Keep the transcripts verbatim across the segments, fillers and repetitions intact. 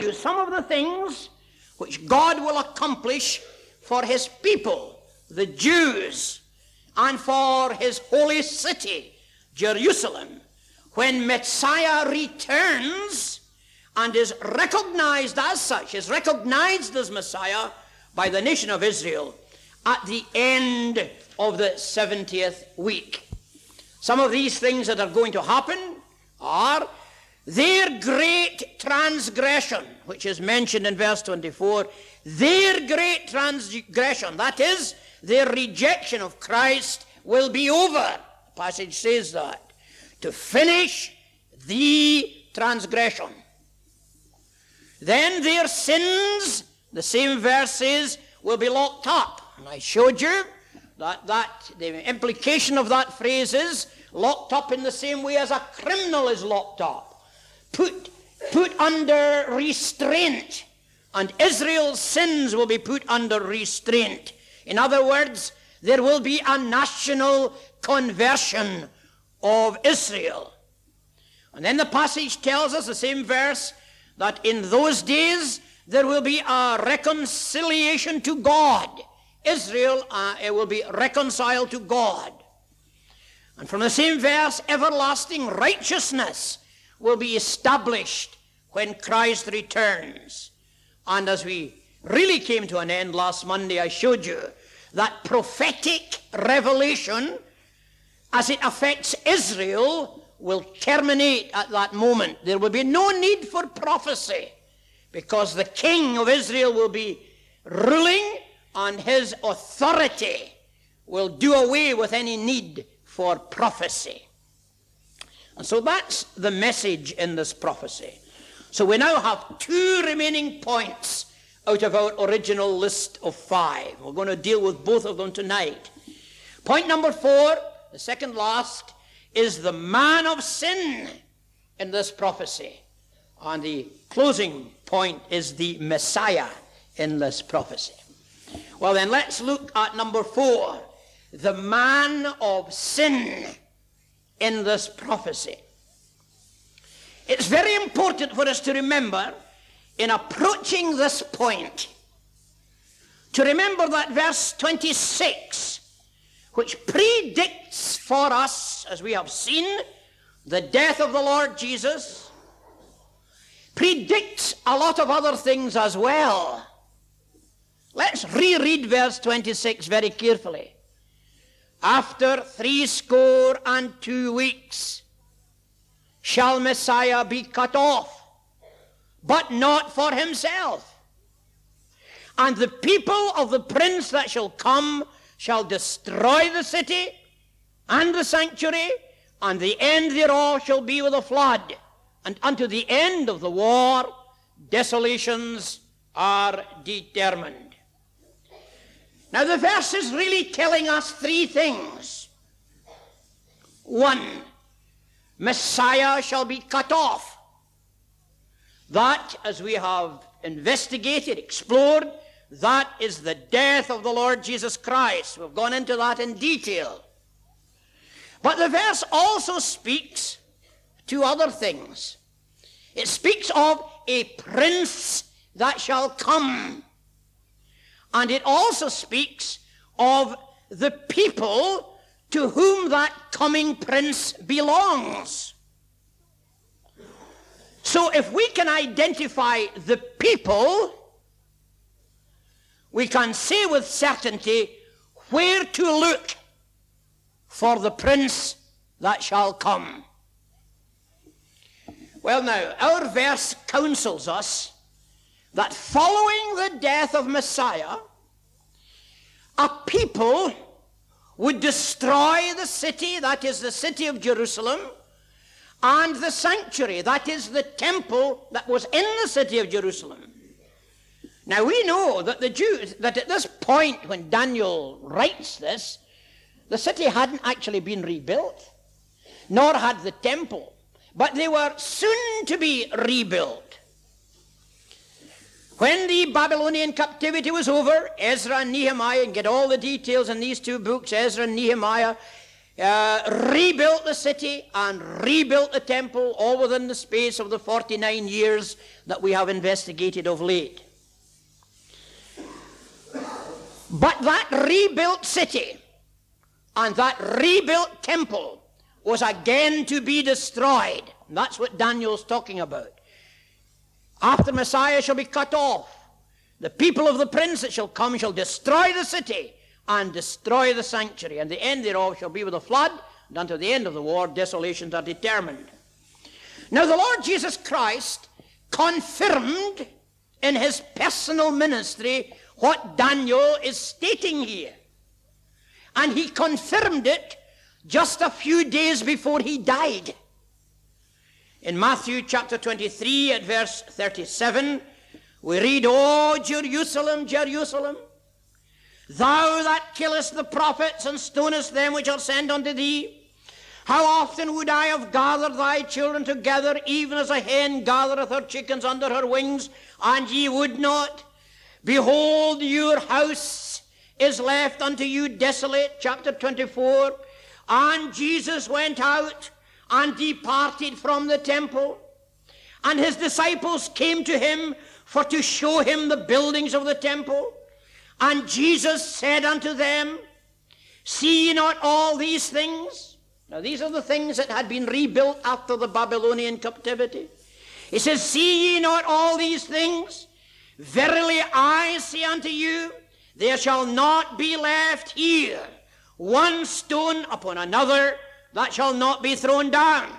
you some of the things which God will accomplish for his people, the Jews, and for his holy city, Jerusalem, when Messiah returns and is recognized as such, is recognized as Messiah by the nation of Israel at the end of the seventieth week. Some of these things that are going to happen are their great transgression, which is mentioned in verse twenty-four. Their great transgression, that is, their rejection of Christ, will be over. The passage says that. To finish the transgression. Then their sins, the same verse says, will be locked up. And I showed you that, that the implication of that phrase is locked up in the same way as a criminal is locked up. Put, put under restraint. And Israel's sins will be put under restraint. In other words, there will be a national conversion of Israel. And then the passage tells us, the same verse, that in those days there will be a reconciliation to God. Israel uh, it will be reconciled to God. And from the same verse, everlasting righteousness will be established when Christ returns. And as we really came to an end last Monday, I showed you that prophetic revelation, as it affects Israel, will terminate at that moment. There will be no need for prophecy, because the king of Israel will be ruling, and his authority will do away with any need for prophecy. And so that's the message in this prophecy. So we now have two remaining points out of our original list of five. We're going to deal with both of them tonight. Point number four, the second last, is the man of sin in this prophecy. And the closing point is the Messiah in this prophecy. Well then, let's look at number four, the man of sin in this prophecy. It's very important for us to remember, in approaching this point, to remember that verse twenty-six, which predicts for us, as we have seen, the death of the Lord Jesus, predicts a lot of other things as well. Let's reread verse twenty-six very carefully. After threescore and two weeks shall Messiah be cut off, but not for himself. And the people of the prince that shall come shall destroy the city and the sanctuary, and the end thereof shall be with a flood. And unto the end of the war, desolations are determined. Now the verse is really telling us three things. One, Messiah shall be cut off. That, as we have investigated, explored, that is the death of the Lord Jesus Christ. We've gone into that in detail. But the verse also speaks two other things. It speaks of a prince that shall come. And it also speaks of the people to whom that coming prince belongs. So if we can identify the people, we can say with certainty where to look for the prince that shall come. Well now, our verse counsels us that following the death of Messiah, a people would destroy the city, that is the city of Jerusalem, and the sanctuary, that is the temple that was in the city of Jerusalem. Now we know that the Jews, that at this point when Daniel writes this, the city hadn't actually been rebuilt, nor had the temple, but they were soon to be rebuilt. When the Babylonian captivity was over, Ezra and Nehemiah, and get all the details in these two books, Ezra and Nehemiah, uh, rebuilt the city and rebuilt the temple, all within the space of the forty-nine years that we have investigated of late. But that rebuilt city and that rebuilt temple was again to be destroyed. And that's what Daniel's talking about. After Messiah shall be cut off, the people of the prince that shall come shall destroy the city and destroy the sanctuary, and the end thereof shall be with a flood, and unto the end of the war desolations are determined. Now the Lord Jesus Christ confirmed in his personal ministry what Daniel is stating here. And he confirmed it just a few days before he died. In Matthew chapter twenty-three at verse thirty-seven, we read, O Jerusalem, Jerusalem, thou that killest the prophets and stonest them which are sent unto thee, how often would I have gathered thy children together, even as a hen gathereth her chickens under her wings, and ye would not? Behold, your house is left unto you desolate. Chapter twenty-four. And Jesus went out and departed from the temple, and his disciples came to him for to show him the buildings of the temple. And Jesus said unto them, See ye not all these things? Now these are the things that had been rebuilt after the Babylonian captivity. He says, See ye not all these things? Verily I say unto you, there shall not be left here one stone upon another that shall not be thrown down.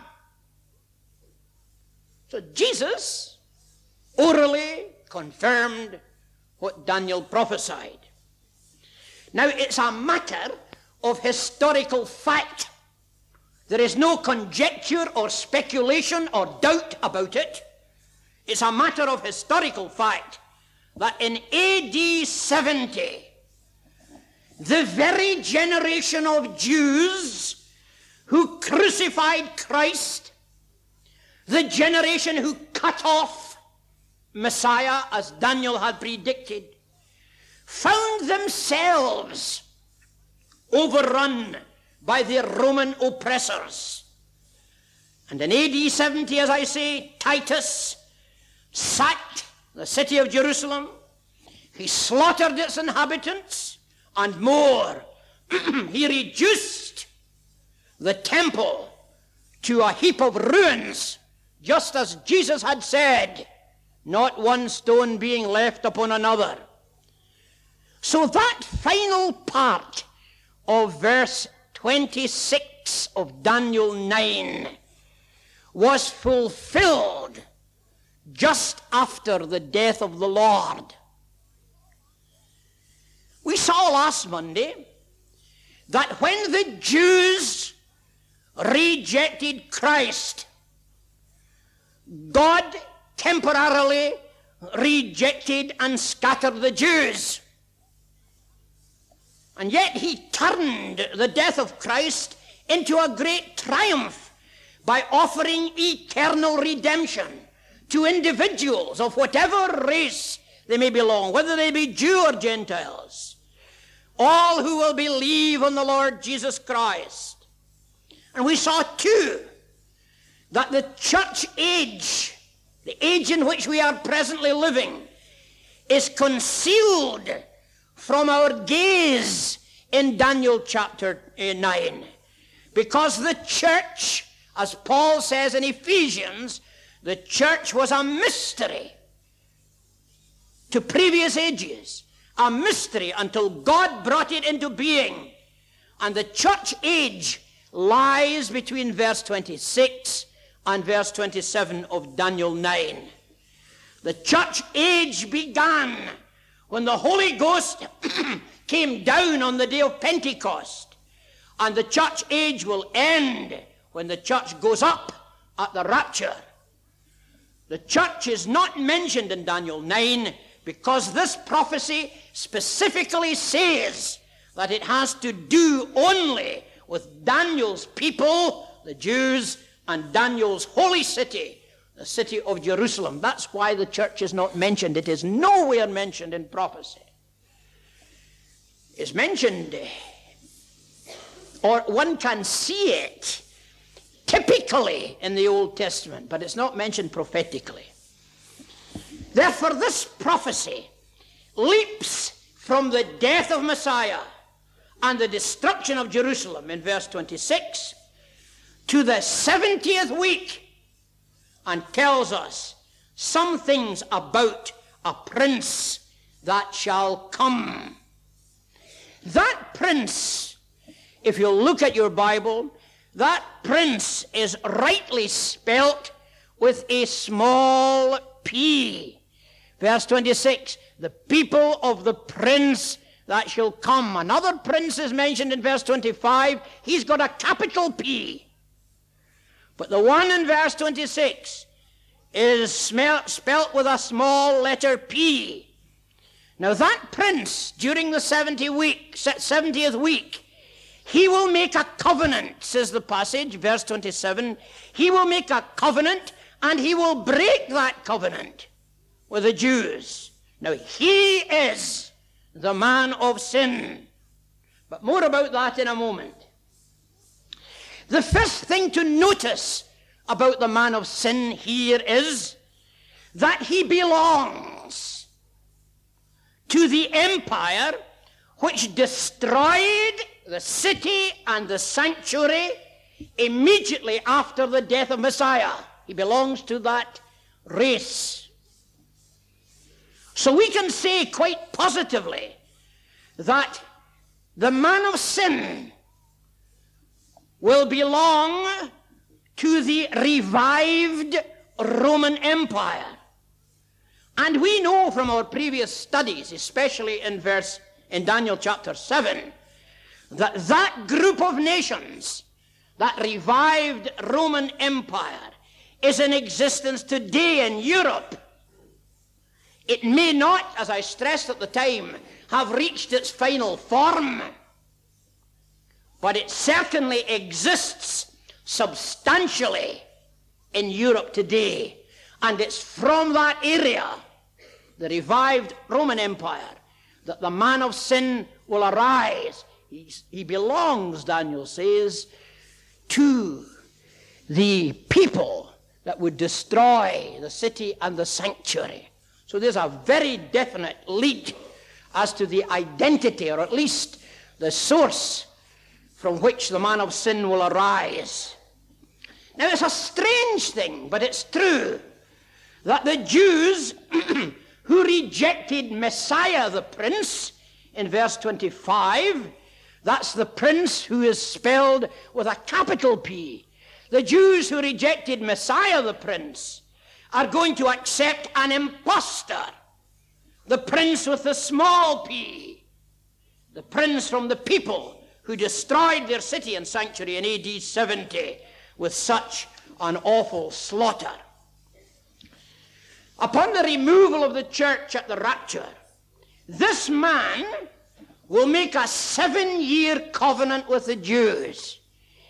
So Jesus orally confirmed what Daniel prophesied. Now it's a matter of historical fact. There is no conjecture or speculation or doubt about it. It's a matter of historical fact that in A D seventy, the very generation of Jews who crucified Christ, the generation who cut off Messiah, as Daniel had predicted, found themselves overrun by their Roman oppressors. And in A D seventy, as I say, Titus sacked the city of Jerusalem. He slaughtered its inhabitants, and more, he reduced the temple to a heap of ruins, just as Jesus had said, not one stone being left upon another. So that final part of verse twenty-six of Daniel nine was fulfilled just after the death of the Lord. We saw last Monday that when the Jews rejected Christ, God temporarily rejected and scattered the Jews. And yet he turned the death of Christ into a great triumph by offering eternal redemption to individuals of whatever race they may belong, whether they be Jew or Gentiles, all who will believe on the Lord Jesus Christ. And we saw too that the church age, the age in which we are presently living, is concealed from our gaze in Daniel chapter nine. Because the church, as Paul says in Ephesians, the church was a mystery to previous ages, a mystery until God brought it into being. And the church age lies between verse twenty-six and verse twenty-seven of Daniel nine. The church age began when the Holy Ghost came down on the day of Pentecost. And the church age will end when the church goes up at the rapture. The church is not mentioned in Daniel nine because this prophecy specifically says that it has to do only with Daniel's people, the Jews, and Daniel's holy city, the city of Jerusalem. That's why the church is not mentioned. It is nowhere mentioned in prophecy. It's mentioned or one can see it typically in the Old Testament, but it's not mentioned prophetically. Therefore, this prophecy leaps from the death of Messiah and the destruction of Jerusalem in verse twenty-six to the seventieth week and tells us some things about a prince that shall come. That prince, if you look at your Bible, that prince is rightly spelt with a small p. Verse twenty-six, the people of the prince that shall come. Another prince is mentioned in verse twenty-five. He's got a capital P. But the one in verse twenty-six is spelt with a small letter P. Now that prince, during the seventieth week, seventieth week, he will make a covenant, says the passage, verse twenty-seven. He will make a covenant, and he will break that covenant with the Jews. Now he is the man of sin. But more about that in a moment. The first thing to notice about the man of sin here is that he belongs to the empire which destroyed the city and the sanctuary immediately after the death of Messiah. He belongs to that race. So we can say quite positively that the man of sin will belong to the revived Roman Empire. And we know from our previous studies, especially in verse in Daniel chapter seven, that that group of nations, that revived Roman Empire, is in existence today in Europe. It may not, as I stressed at the time, have reached its final form, but it certainly exists substantially in Europe today. And it's from that area, the revived Roman Empire, that the man of sin will arise. He's, he belongs, Daniel says, to the people that would destroy the city and the sanctuary. So there's a very definite lead as to the identity, or at least the source from which the man of sin will arise. Now it's a strange thing, but it's true, that the Jews who rejected Messiah the Prince in verse twenty-five, that's the prince who is spelled with a capital P. The Jews who rejected Messiah the Prince are going to accept an impostor, the prince with the small p, the prince from the people who destroyed their city and sanctuary in A D seventy with such an awful slaughter. Upon the removal of the church at the rapture, this man will make a seven-year covenant with the Jews.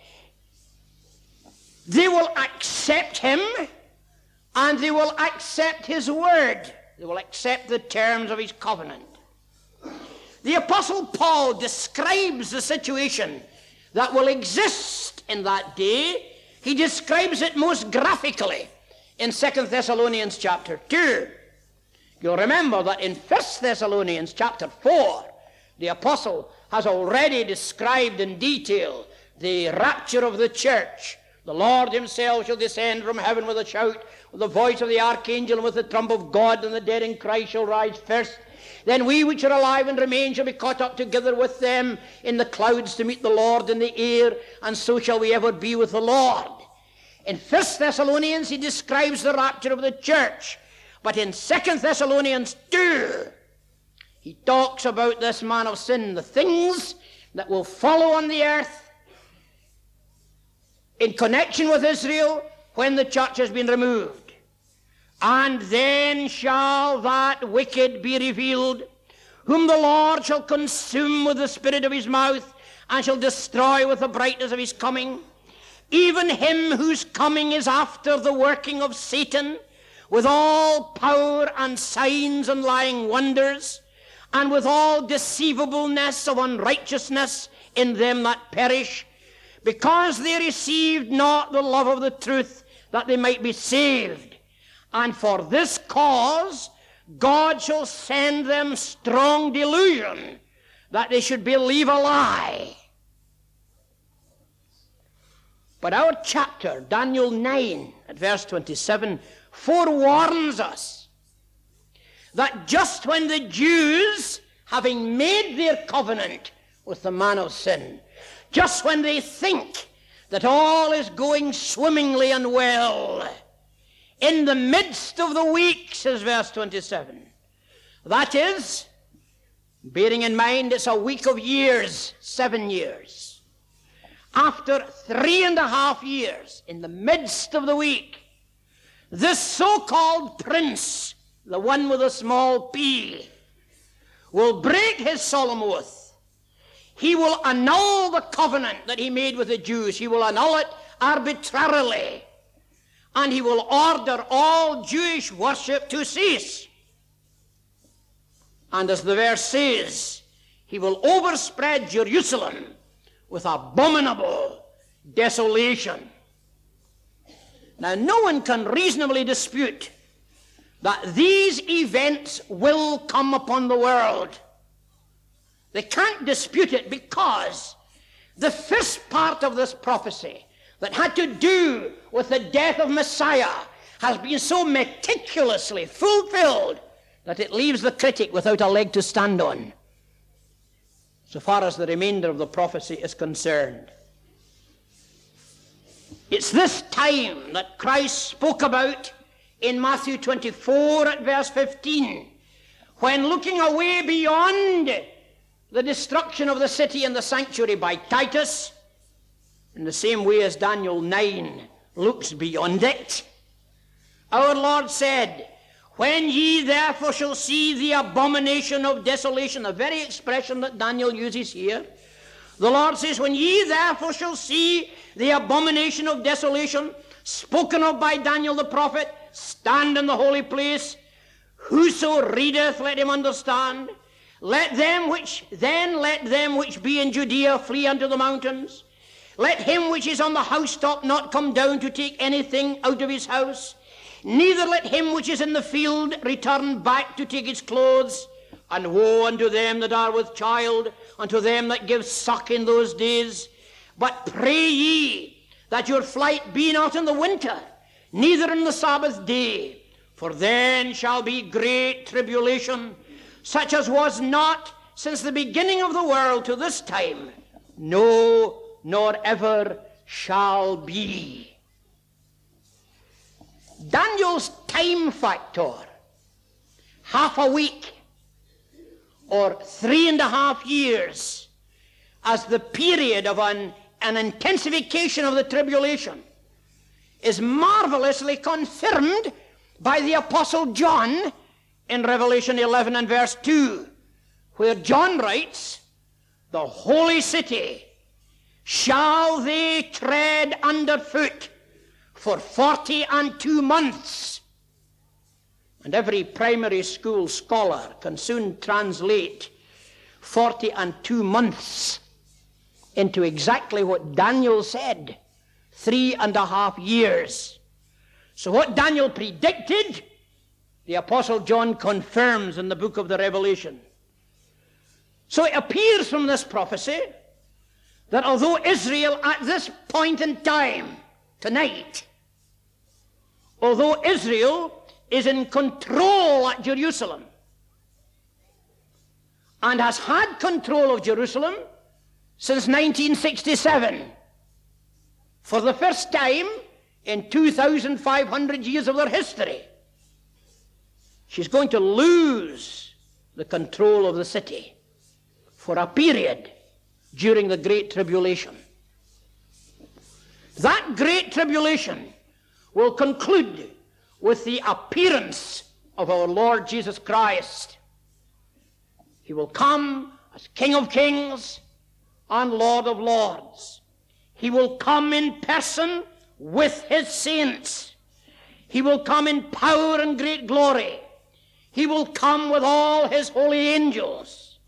They will accept him, and they will accept his word. They will accept the terms of his covenant. The Apostle Paul describes the situation that will exist in that day. He describes it most graphically in Second Thessalonians chapter two. You'll remember that in First Thessalonians chapter four, the apostle has already described in detail the rapture of the church. The Lord himself shall descend from heaven with a shout, with the voice of the archangel, and with the trump of God, and the dead in Christ shall rise first. Then we which are alive and remain shall be caught up together with them in the clouds to meet the Lord in the air, and so shall we ever be with the Lord. In First Thessalonians, he describes the rapture of the church. But in Second Thessalonians two, he talks about this man of sin, the things that will follow on the earth in connection with Israel when the church has been removed. And then shall that wicked be revealed, whom the Lord shall consume with the spirit of his mouth, and shall destroy with the brightness of his coming. Even him whose coming is after the working of Satan, with all power and signs and lying wonders, and with all deceivableness of unrighteousness in them that perish, because they received not the love of the truth, that they might be saved. And for this cause God shall send them strong delusion, that they should believe a lie. But our chapter, Daniel nine, at verse twenty-seven, forewarns us that just when the Jews, having made their covenant with the man of sin, just when they think that all is going swimmingly and well, in the midst of the week, says verse twenty-seven, that is, bearing in mind it's a week of years, seven years, after three and a half years, in the midst of the week, this so-called prince, the one with a small p, will break his solemn oath. He will annul the covenant that he made with the Jews. He will annul it arbitrarily. And he will order all Jewish worship to cease. And as the verse says, he will overspread Jerusalem with abominable desolation. Now, no one can reasonably dispute that these events will come upon the world. They can't dispute it, because the first part of this prophecy that had to do with the death of Messiah has been so meticulously fulfilled that it leaves the critic without a leg to stand on, so far as the remainder of the prophecy is concerned. It's this time that Christ spoke about in Matthew twenty-four at verse fifteen, when looking away beyond the destruction of the city and the sanctuary by Titus, in the same way as Daniel nine looks beyond it, our Lord said, when ye therefore shall see the abomination of desolation, the very expression that Daniel uses here, the Lord says, when ye therefore shall see the abomination of desolation, spoken of by Daniel the prophet, stand in the holy place, whoso readeth, let him understand. Let them which, then let them which be in Judea flee unto the mountains. Let him which is on the housetop not come down to take anything out of his house. Neither let him which is in the field return back to take his clothes. And woe unto them that are with child, unto them that give suck in those days. But pray ye that your flight be not in the winter, neither in the Sabbath day. For then shall be great tribulation, such as was not since the beginning of the world to this time, no, nor ever shall be. Daniel's time factor, half a week or three and a half years, as the period of an, an intensification of the tribulation, is marvelously confirmed by the Apostle John in Revelation eleven and verse two, where John writes, the holy city shall they tread under foot for forty and two months. And every primary school scholar can soon translate forty and two months into exactly what Daniel said, three and a half years. So what Daniel predicted, the Apostle John confirms in the book of the Revelation. So it appears from this prophecy that although Israel at this point in time, tonight, although Israel is in control at Jerusalem and has had control of Jerusalem since nineteen sixty-seven, for the first time in two thousand five hundred years of their history, she's going to lose the control of the city for a period during the Great Tribulation. That Great Tribulation will conclude with the appearance of our Lord Jesus Christ. He will come as King of Kings and Lord of Lords. He will come in person with his saints. He will come in power and great glory. He will come with all his holy angels.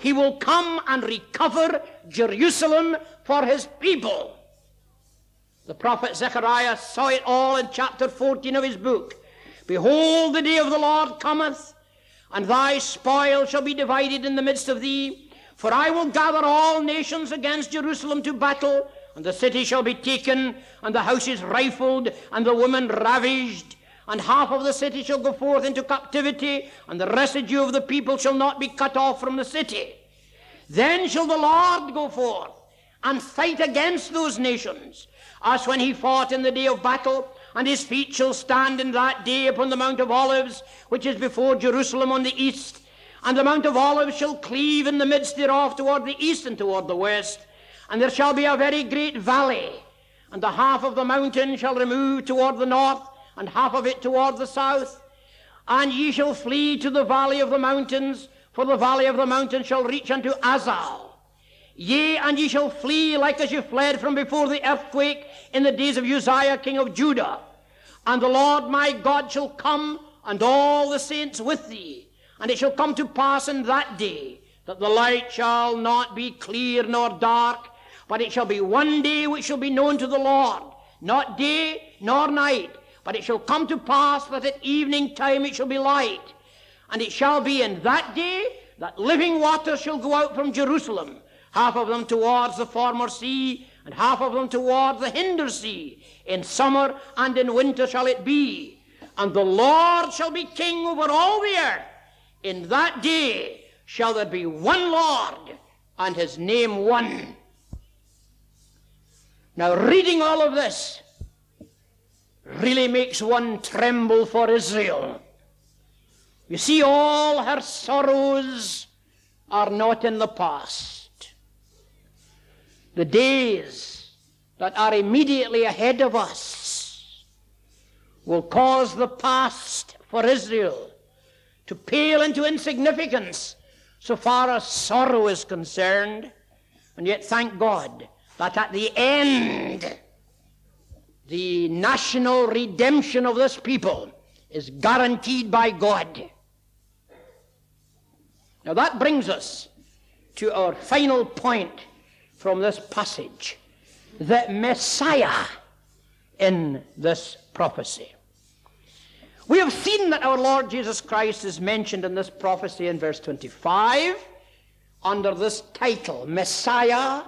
he will come and recover Jerusalem for his people. The prophet Zechariah saw it all in chapter fourteen of his book. Behold, the day of the Lord cometh, and thy spoil shall be divided in the midst of thee. For I will gather all nations against Jerusalem to battle, and the city shall be taken, and the houses rifled, and the women ravished. And half of the city shall go forth into captivity, and the residue of the people shall not be cut off from the city. Then shall the Lord go forth and fight against those nations, as when he fought in the day of battle, and his feet shall stand in that day upon the Mount of Olives, which is before Jerusalem on the east. And the Mount of Olives shall cleave in the midst thereof toward the east and toward the west. And there shall be a very great valley, and the half of the mountain shall remove toward the north, and half of it toward the south. And ye shall flee to the valley of the mountains, for the valley of the mountains shall reach unto Azal. Yea, and ye shall flee like as ye fled from before the earthquake in the days of Uzziah king of Judah. And the Lord my God shall come, and all the saints with thee. And it shall come to pass in that day, that the light shall not be clear nor dark, but it shall be one day which shall be known to the Lord, not day nor night. But it shall come to pass that at evening time it shall be light. And it shall be in that day that living waters shall go out from Jerusalem, half of them towards the former sea, and half of them towards the hinder sea. In summer and in winter shall it be. And the Lord shall be king over all the earth. In that day shall there be one Lord, and his name one. Now, reading all of this really makes one tremble for Israel. You see, all her sorrows are not in the past. The days that are immediately ahead of us will cause the past for Israel to pale into insignificance so far as sorrow is concerned. And yet, thank God that at the end, the national redemption of this people is guaranteed by God. Now that brings us to our final point from this passage, the Messiah in this prophecy. We have seen that our Lord Jesus Christ is mentioned in this prophecy in verse twenty-five under this title, Messiah,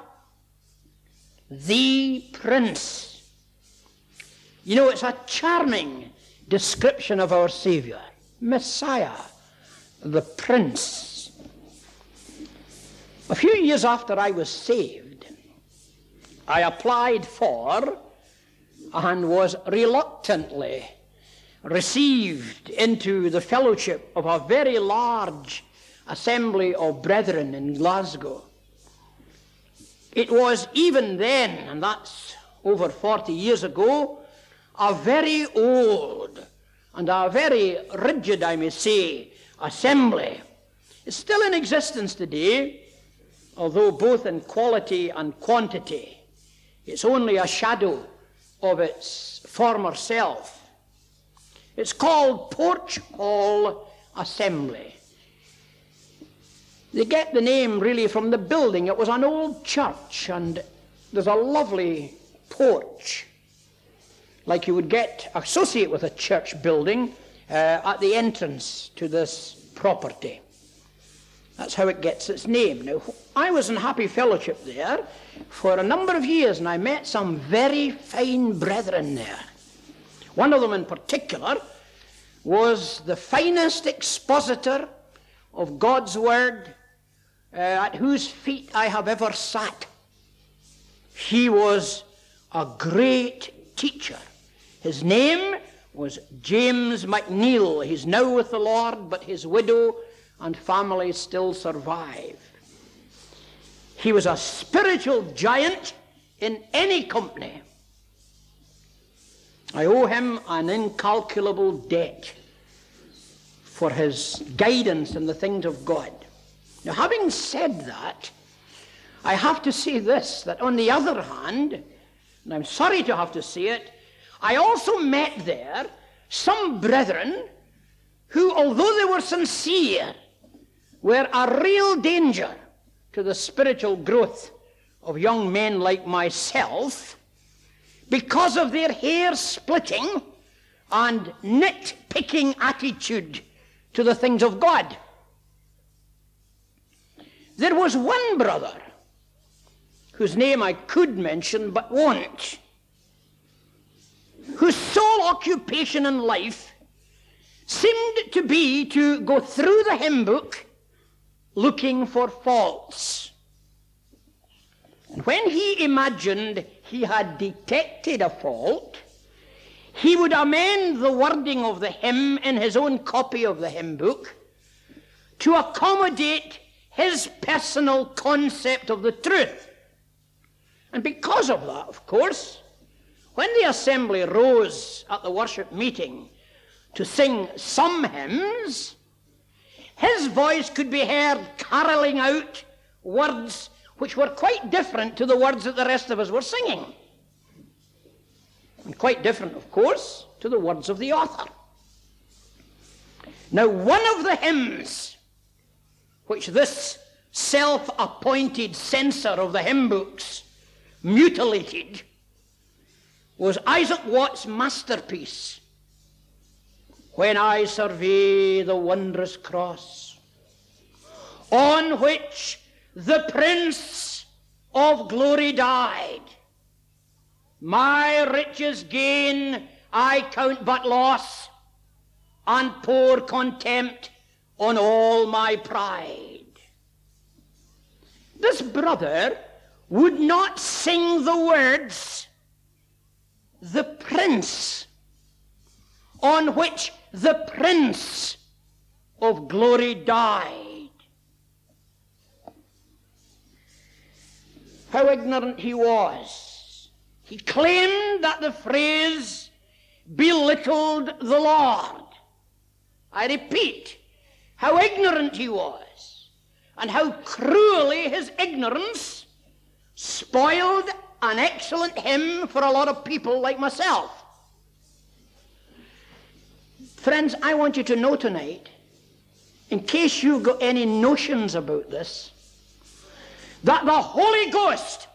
the Prince. You know, it's a charming description of our Savior, Messiah, the Prince. A few years after I was saved, I applied for and was reluctantly received into the fellowship of a very large assembly of brethren in Glasgow. It was even then, and that's over forty years ago, a very old and a very rigid, I may say, assembly. It's still in existence today, although both in quality and quantity, it's only a shadow of its former self. It's called Porch Hall Assembly. They get the name really from the building. It was an old church, and there's a lovely porch, like you would get associate with a church building uh, at the entrance to this property. That's how it gets its name. Now, I was in happy fellowship there for a number of years, and I met some very fine brethren there. One of them in particular was the finest expositor of God's Word uh, at whose feet I have ever sat. He was a great teacher. His name was James McNeill. He's now with the Lord, but his widow and family still survive. He was a spiritual giant in any company. I owe him an incalculable debt for his guidance in the things of God. Now, having said that, I have to say this, that on the other hand, and I'm sorry to have to say it, I also met there some brethren who, although they were sincere, were a real danger to the spiritual growth of young men like myself because of their hair-splitting and nitpicking attitude to the things of God. There was one brother, whose name I could mention but won't, whose sole occupation in life seemed to be to go through the hymn book looking for faults. And when he imagined he had detected a fault, he would amend the wording of the hymn in his own copy of the hymn book to accommodate his personal concept of the truth. And because of that, of course, when the assembly rose at the worship meeting to sing some hymns, his voice could be heard caroling out words which were quite different to the words that the rest of us were singing. And quite different, of course, to the words of the author. Now, one of the hymns which this self-appointed censor of the hymn books mutilated was Isaac Watts' masterpiece, "When I Survey the Wondrous Cross, on which the Prince of Glory died. My riches gain I count but loss, and pour contempt on all my pride." This brother would not sing the words, "the Prince, on which the Prince of Glory died." How ignorant he was. He claimed that the phrase belittled the Lord. I repeat, how ignorant he was, and how cruelly his ignorance spoiled an excellent hymn for a lot of people like myself. Friends, I want you to know tonight, in case you've got any notions about this, that the Holy Ghost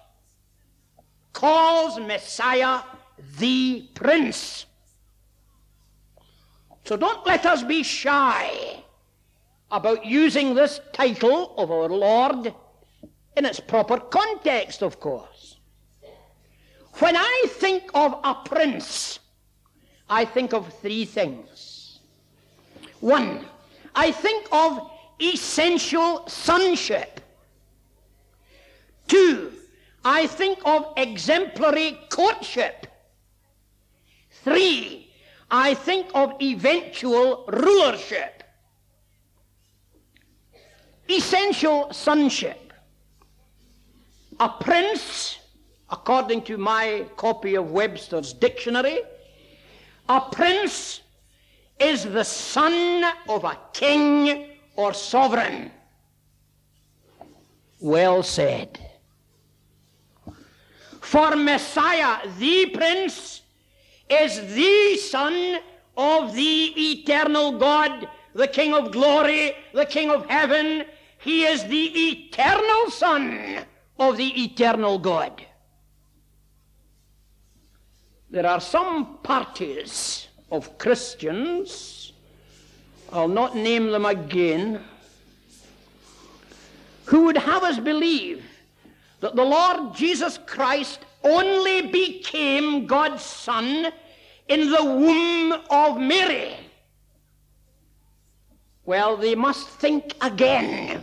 calls Messiah the Prince. So don't let us be shy about using this title of our Lord in its proper context, of course. When I think of a prince, I think of three things. One, I think of essential sonship. Two, I think of exemplary courtship. Three, I think of eventual rulership. Essential sonship. A prince, according to my copy of Webster's dictionary, a prince is the son of a king or sovereign. Well said. For Messiah, the Prince, is the Son of the eternal God, the King of glory, the King of heaven. He is the eternal Son of the eternal God. There are some parties of Christians, I'll not name them again, who would have us believe that the Lord Jesus Christ only became God's Son in the womb of Mary. Well, they must think again.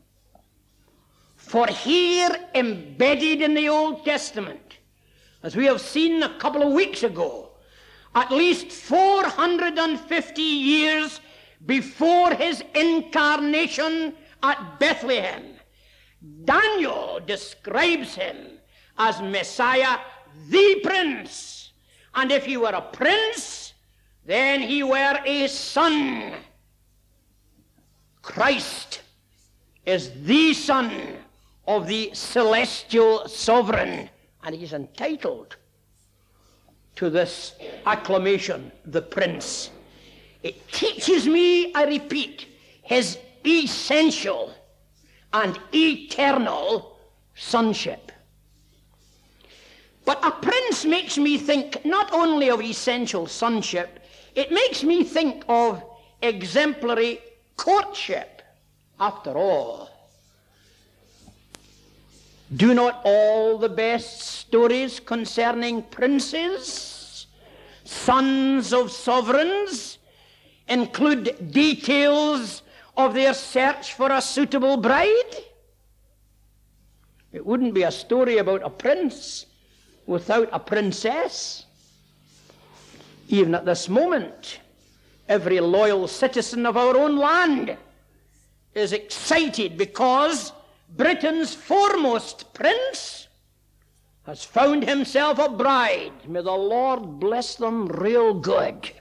For here, embedded in the Old Testament, as we have seen a couple of weeks ago, at least four hundred fifty years before his incarnation at Bethlehem, Daniel describes him as Messiah, the Prince. And if he were a prince, then he were a son. Christ is the Son of the celestial sovereign, and he's entitled to this acclamation, the Prince. It teaches me, I repeat, his essential and eternal sonship. But a prince makes me think not only of essential sonship, it makes me think of exemplary courtship. After all, do not all the best stories concerning princes, sons of sovereigns, include details of their search for a suitable bride? It wouldn't be a story about a prince without a princess. Even at this moment, every loyal citizen of our own land is excited because Britain's foremost prince has found himself a bride. May the Lord bless them real good.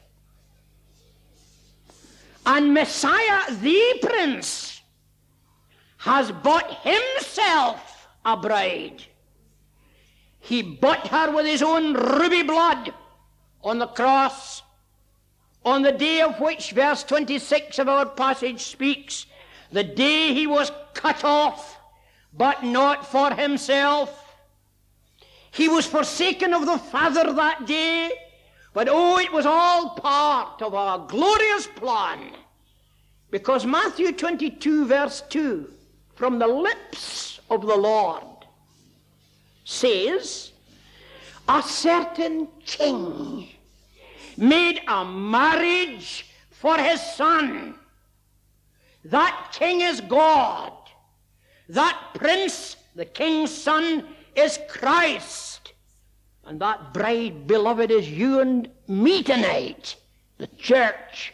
And Messiah, the prince, has bought himself a bride. He bought her with his own ruby blood on the cross, on the day of which verse twenty-six of our passage speaks, the day he was cut off, but not for himself. He was forsaken of the Father that day, but oh, it was all part of a glorious plan, because Matthew twenty-two verse two, from the lips of the Lord, says, a certain king made a marriage for his son. That king is God. That prince, the king's son, is Christ. And that bride, beloved, is you and me tonight, the church.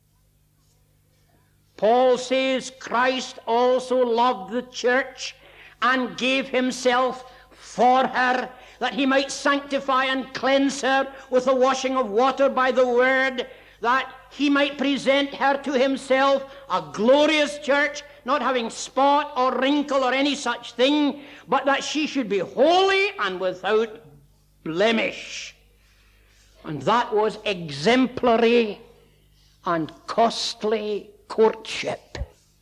Paul says Christ also loved the church and gave himself for her, that he might sanctify and cleanse her with the washing of water by the word, that he might present her to himself a glorious church, not having spot or wrinkle or any such thing, but that she should be holy and without blemish. And that was exemplary and costly courtship.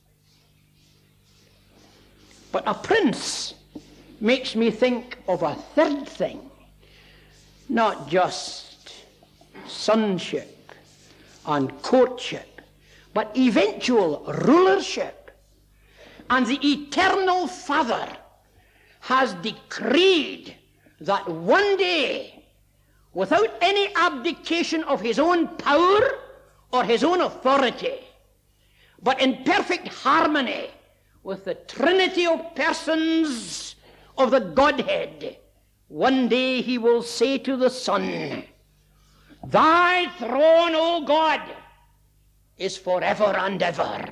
But a prince makes me think of a third thing, not just sonship and courtship, but eventual rulership. And the eternal Father has decreed that one day, without any abdication of his own power or his own authority, but in perfect harmony with the Trinity of persons of the Godhead, one day he will say to the Son, thy throne, O God, is forever and ever.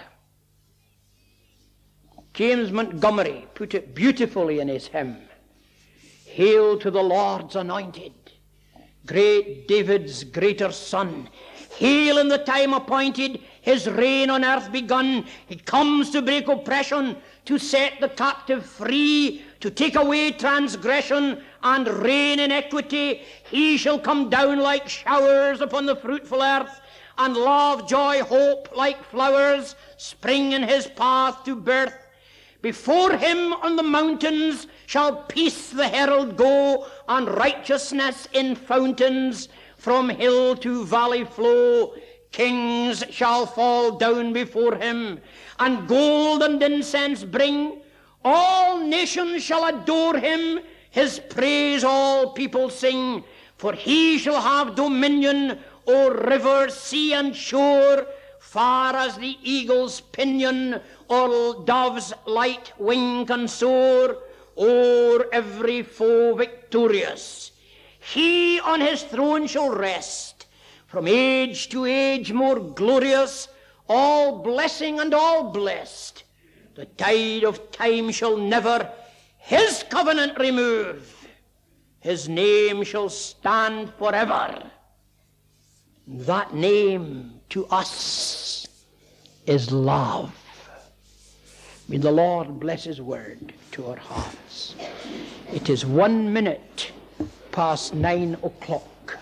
James Montgomery put it beautifully in his hymn, hail to the Lord's anointed, great David's greater son. Hail in the time appointed, his reign on earth begun. He comes to break oppression, to set the captive free, to take away transgression and reign in equity. He shall come down like showers upon the fruitful earth, and love, joy, hope like flowers spring in his path to birth. Before him on the mountains shall peace the herald go, and righteousness in fountains from hill to valley flow. Kings shall fall down before him, and gold and incense bring. All nations shall adore him, his praise all people sing. For he shall have dominion o'er river, sea, and shore, far as the eagle's pinion or dove's light wing can soar, o'er every foe victorious. He on his throne shall rest, from age to age more glorious, all blessing and all blessed. The tide of time shall never his covenant remove. His name shall stand forever. That name to us is love. May the Lord bless his word to our hearts. It is one minute past nine o'clock.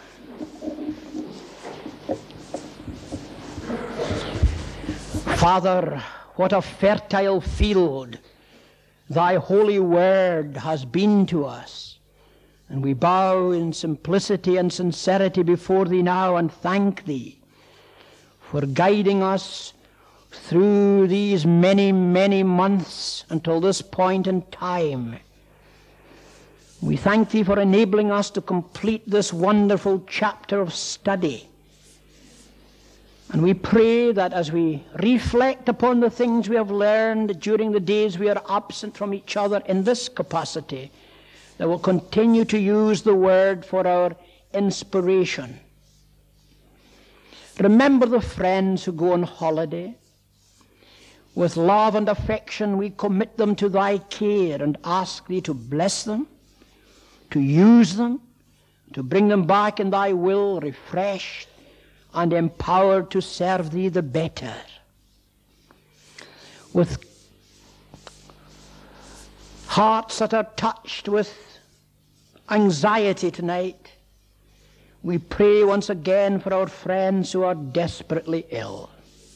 Father, what a fertile field thy holy word has been to us. And we bow in simplicity and sincerity before thee now and thank thee for guiding us through these many, many months until this point in time. We thank thee for enabling us to complete this wonderful chapter of study. And we pray that as we reflect upon the things we have learned during the days we are absent from each other in this capacity, that we'll continue to use the word for our inspiration. Remember the friends who go on holiday. With love and affection we commit them to thy care and ask thee to bless them, to use them, to bring them back in thy will, refreshed and empowered to serve thee the better. With hearts that are touched with anxiety tonight, we pray once again for our friends who are desperately ill.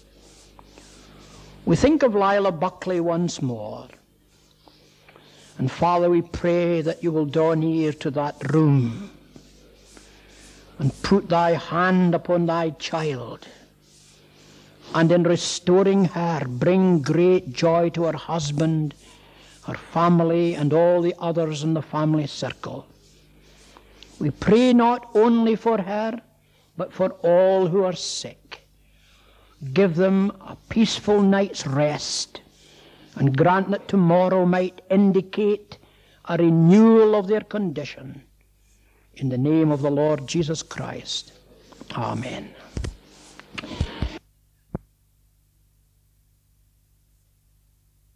We think of Lila Buckley once more. And Father, we pray that you will draw near to that room and put thy hand upon thy child, and in restoring her, bring great joy to her husband, her family, and all the others in the family circle. We pray not only for her, but for all who are sick. Give them a peaceful night's rest, and grant that tomorrow might indicate a renewal of their condition. In the name of the Lord Jesus Christ. Amen.